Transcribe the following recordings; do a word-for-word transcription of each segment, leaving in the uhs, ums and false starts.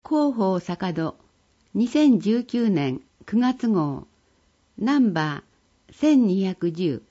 広報坂戸にせんじゅうきゅうねんくがつ号ナンバーせんにひゃくじゅう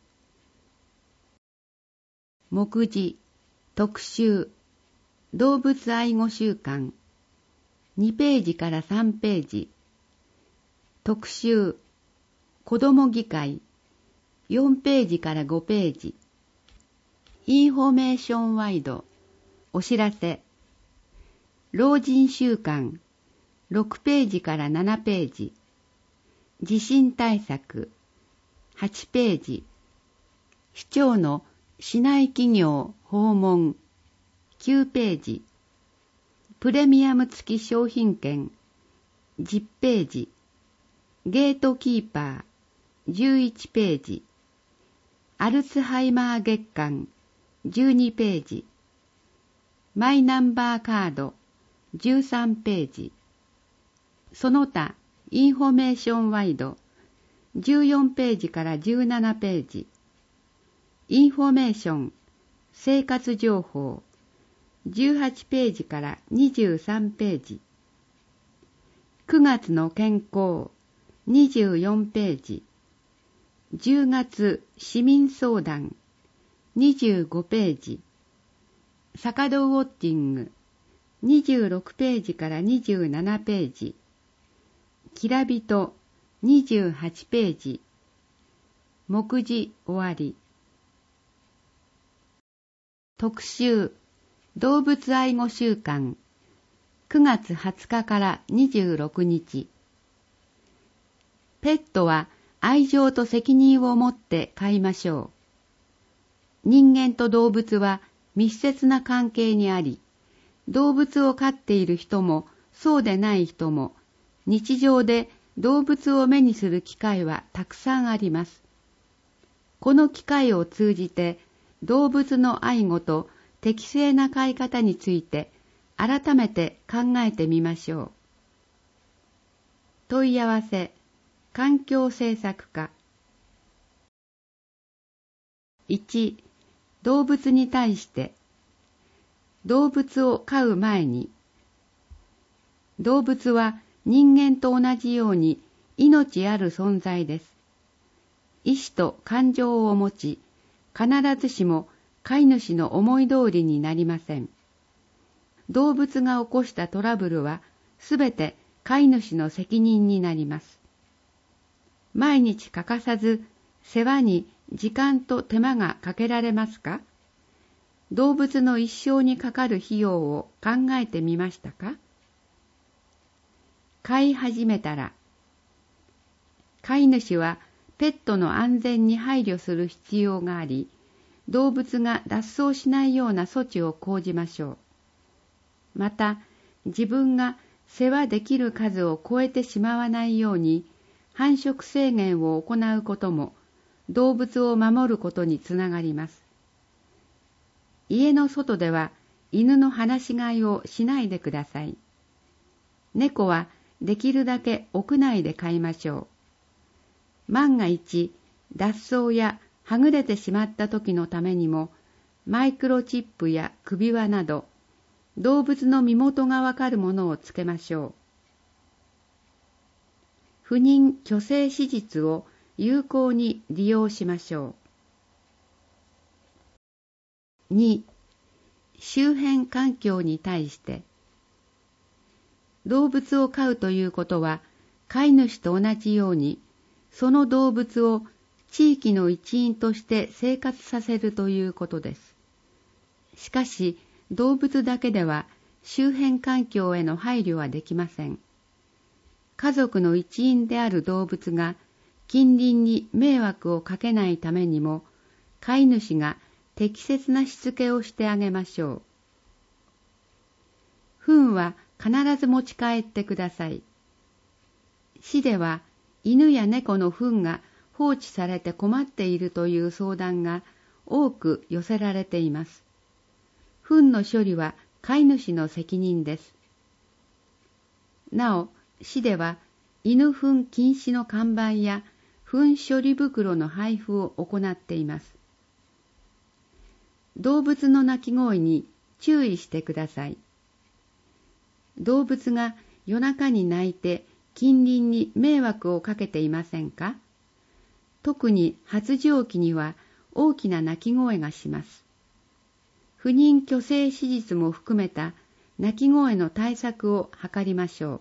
目次特集動物愛護週間にページからさんページ特集子ども議会よんページからごページインフォメーションワイドお知らせ老人週間ろくページからななページ地震対策はちページ市長の市内企業訪問きゅうページプレミアム付き商品券じゅっページゲートキーパーじゅういちページアルツハイマー月間じゅうにページマイナンバーカードじゅうさんページその他インフォメーションワイドじゅうよんページからじゅうななページインフォメーション生活情報じゅうはちページからにじゅうさんページくがつの健康にじゅうよんページじゅうがつ市民相談にじゅうごページ坂戸ウォッチングにじゅうろくページからにじゅうななページきらびとにじゅうはちページ目次終わり特集動物愛護週間くがつはつかからにじゅうろくにちペットは愛情と責任を持って飼いましょう。人間と動物は密接な関係にあり、動物を飼っている人もそうでない人も日常で動物を目にする機会はたくさんあります。この機会を通じて動物の愛護と適正な飼い方について改めて考えてみましょう。問い合わせ環境政策課いち動物に対して動物を飼う前に動物は人間と同じように命ある存在です。意志と感情を持ち、必ずしも飼い主の思い通りになりません。動物が起こしたトラブルはすべて飼い主の責任になります。毎日欠かさず世話に時間と手間がかけられますか？動物の一生にかかる費用を考えてみましたか？飼い始めたら、飼い主はペットの安全に配慮する必要があり、動物が脱走しないような措置を講じましょう。また、自分が世話できる数を超えてしまわないように、繁殖制限を行うことも動物を守ることにつながります。家の外では犬の放し飼いをしないでください。猫はできるだけ屋内で飼いましょう。万が一脱走やはぐれてしまった時のためにもマイクロチップや首輪など動物の身元がわかるものをつけましょう。不妊去勢手術を有効に利用しましょう。に周辺環境に対して動物を飼うということは飼い主と同じようにその動物を地域の一員として生活させるということです。しかし動物だけでは周辺環境への配慮はできません。家族の一員である動物が近隣に迷惑をかけないためにも飼い主が適切なしつけをしてあげましょう。糞は必ず持ち帰ってください。市では犬や猫の糞が放置されて困っているという相談が多く寄せられています。糞の処理は飼い主の責任です。なお、市では犬糞禁止の看板や糞処理袋の配布を行っています。動物の鳴き声に注意してください。 動物が夜中に鳴いて近隣に迷惑をかけていませんか？特に発情期には大きな鳴き声がします。不妊去勢手術も含めた鳴き声の対策を図りましょう。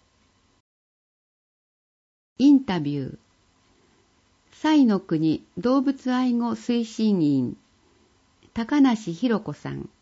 インタビュー。彩の国動物愛護推進員高梨博子さん。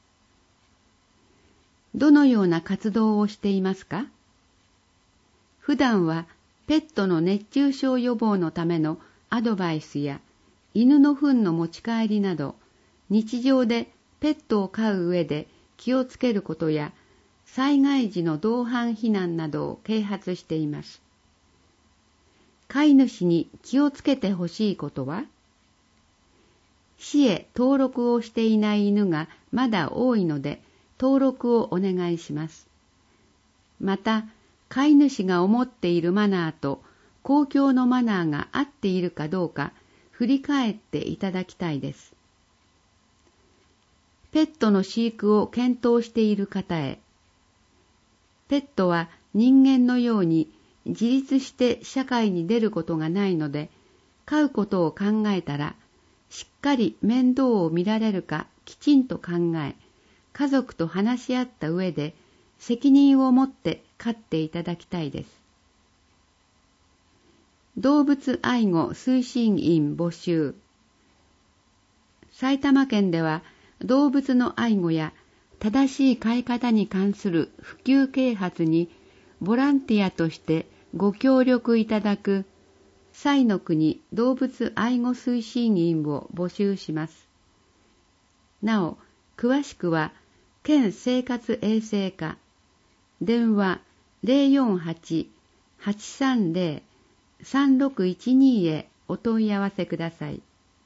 どのような活動をしていますか？普段はペットの熱中症予防のためのアドバイスや犬の糞の持ち帰りなど、日常でペットを飼う上で気をつけることや災害時の同伴避難などを啓発しています。飼い主に気をつけてほしいことは？市へ登録をしていない犬がまだ多いので登録をお願いします。また、飼い主が思っているマナーと公共のマナーが合っているかどうか振り返っていただきたいです。ペットの飼育を検討している方へ、ペットは人間のように自立して社会に出ることがないので、飼うことを考えたら、しっかり面倒を見られるかきちんと考え、家族と話し合った上で責任を持って飼っていただきたいです。動物愛護推進員募集。埼玉県では動物の愛護や正しい飼い方に関する普及啓発にボランティアとしてご協力いただく彩の国動物愛護推進員を募集します。なお、詳しくは県生活衛生課電話 ゼロよんはち はちさんゼロ さんろくいちに へお問い合わせください。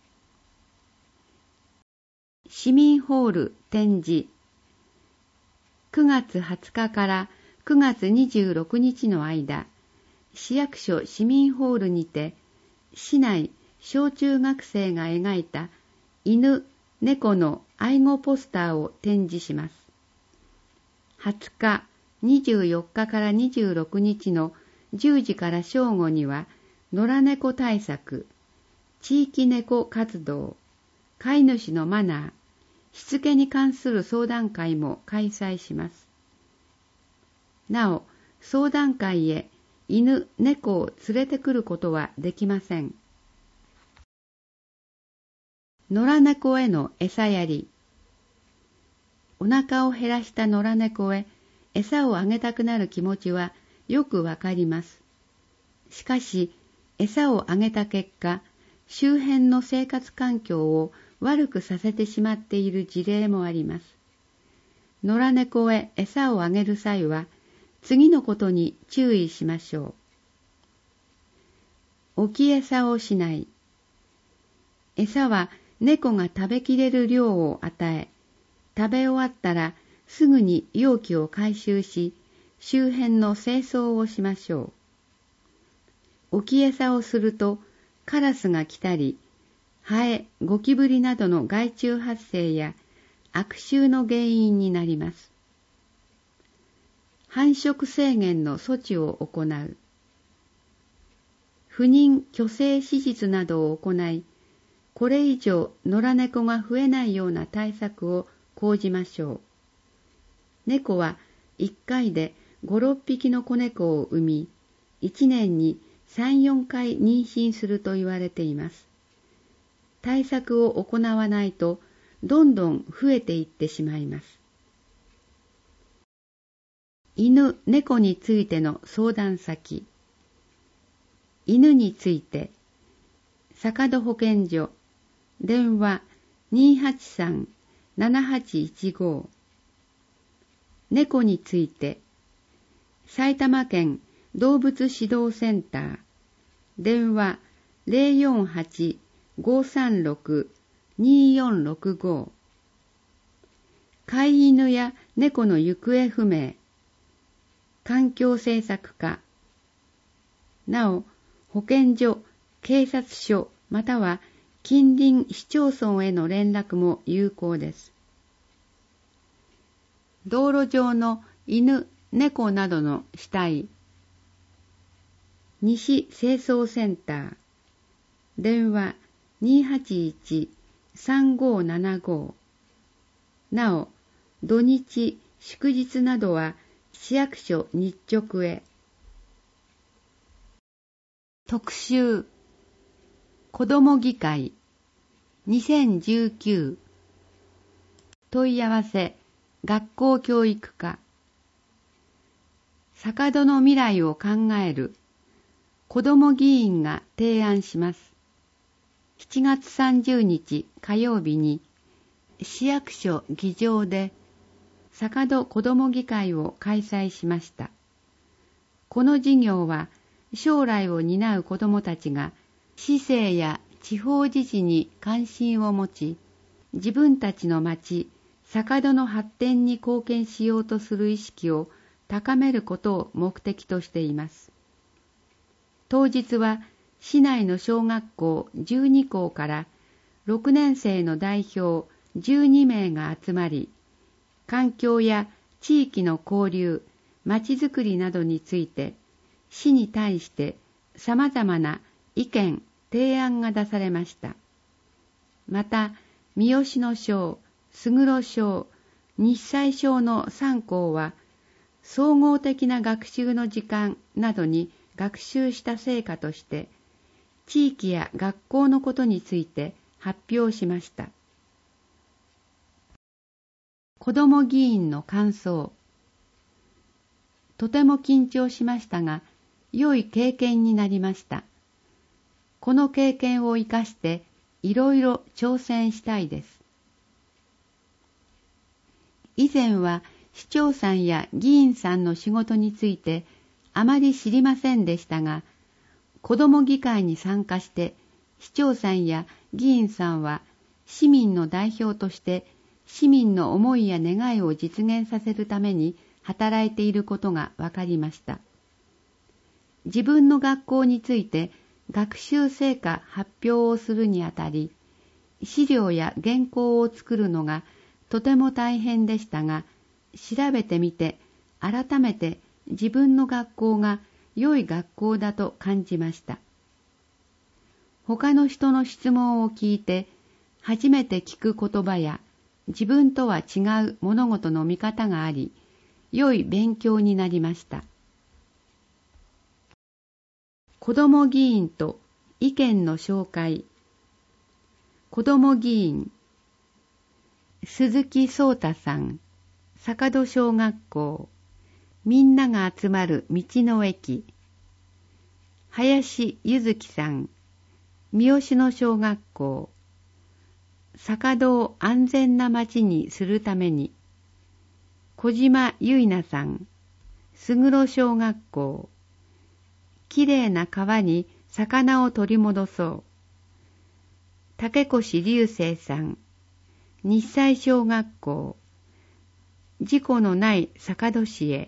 市民ホール展示。くがつはつかからくがつにじゅうろくにちの間、市役所市民ホールにて、市内小中学生が描いた犬、猫の愛護ポスターを展示します。はつか、にじゅうよっかからにじゅうろくにちのじゅうじから正午には、野良猫対策、地域猫活動、飼い主のマナー、しつけに関する相談会も開催します。なお、相談会へ犬、猫を連れてくることはできません。野良猫への餌やり。お腹を減らした野良猫へ餌をあげたくなる気持ちはよくわかります。しかし、餌をあげた結果、周辺の生活環境を悪くさせてしまっている事例もあります。野良猫へ餌をあげる際は、次のことに注意しましょう。置き餌をしない。餌は猫が食べきれる量を与え、食べ終わったらすぐに容器を回収し、周辺の清掃をしましょう。置き餌をすると、カラスが来たり、ハエ、ゴキブリなどの害虫発生や悪臭の原因になります。繁殖制限の措置を行う。不妊去勢手術などを行い、これ以上野良猫が増えないような対策を講じましょう。猫はいっかいでご、ろっぴきの子猫を産み、いちねんにさん、よんかい妊娠すると言われています。対策を行わないと、どんどん増えていってしまいます。犬、猫についての相談先。犬について、坂戸保健所、電話 にーはちさん ななはちいちご。猫について、埼玉県動物指導センター、電話 ゼロよんはち ごさんろく にーよんろくご。飼い犬や猫の行方不明、環境政策課。なお、保健所、警察署、または近隣市町村への連絡も有効です。道路上の犬、 猫などの死体。西清掃センター。電話 にーはちいち さんごーななご。なお、土日、祝日などは市役所日直へ。特集。子ども議会にせんじゅうきゅう。問い合わせ学校教育課。坂戸の未来を考える子ども議員が提案します。しちがつさんじゅうにち火曜日に市役所議場で坂戸子ども議会を開催しました。この事業は将来を担う子どもたちが市政や地方自治に関心を持ち、自分たちの町、坂戸の発展に貢献しようとする意識を高めることを目的としています。当日は市内の小学校じゅうにこうからろくねんせいの代表じゅうにめいが集まり、環境や地域の交流、まちづくりなどについて、市に対して様々な意見、提案が出されました。また、三好野小、勝呂小、日西小のさんこうは、総合的な学習の時間などに学習した成果として、地域や学校のことについて発表しました。子ども議員の感想。とても緊張しましたが、良い経験になりました。この経験を生かしていろいろ挑戦したいです。以前は市長さんや議員さんの仕事についてあまり知りませんでしたが、子ども議会に参加して市長さんや議員さんは市民の代表として市民の思いや願いを実現させるために働いていることが分かりました。自分の学校について学習成果発表をするにあたり、資料や原稿を作るのがとても大変でしたが、調べてみて改めて自分の学校が良い学校だと感じました。他の人の質問を聞いて、初めて聞く言葉や自分とは違う物事の見方があり、良い勉強になりました。子ども議員と意見の紹介。子ども議員、鈴木聡太さん、坂戸小学校、みんなが集まる道の駅。林ゆずきさん、三好野小学校、坂戸を安全な町にするために。小島ゆいなさん、勝呂小学校、きれいな川に魚を取り戻そう。竹越流星さん、日西小学校、事故のない坂戸市へ。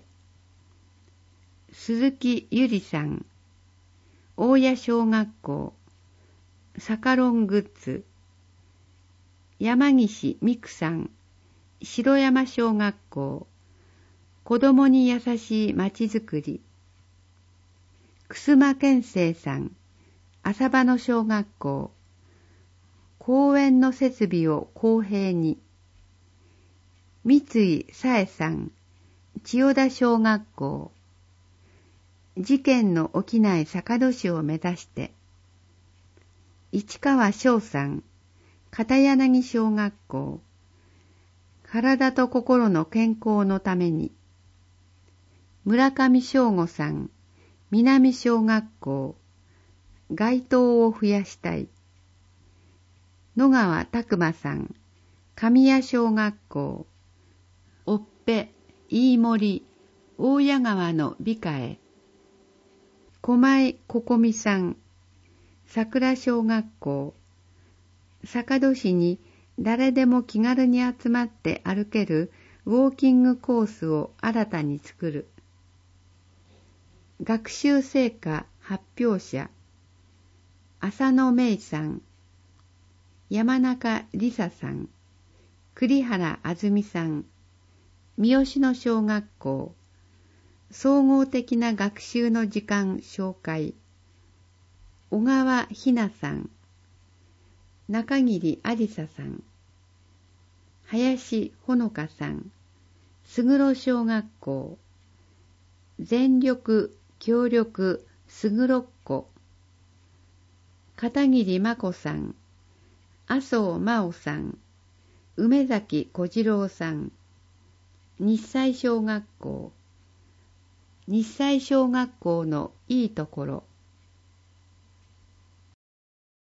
鈴木ゆりさん、大谷小学校、サカロングッズ。山岸美久さん、城山小学校、子どもに優しいまちづくり。楠間健生さん、浅場の小学校、公園の設備を公平に。三井さえさん、千代田小学校、事件の起きない坂戸市を目指して。市川翔さん、片柳小学校、体と心の健康のために。村上翔吾さん、南小学校、街灯を増やしたい。野川拓馬さん、神谷小学校、おっぺ、飯森、大谷川の美化へ。狛江ここみさん、桜小学校、坂戸市に誰でも気軽に集まって歩けるウォーキングコースを新たに作る。学習成果発表者、浅野芽衣さん、山中里沙さん、栗原あずみさん、三好野小学校、 総合的な学習の時間紹介。小川ひなさん、中桐ありささん、林ほのかさん、すぐろ小学校、全力協力すぐろっこ、片桐真子さん、麻生真央さん、梅崎小次郎さん、日西小学校、日西小学校のいいところ、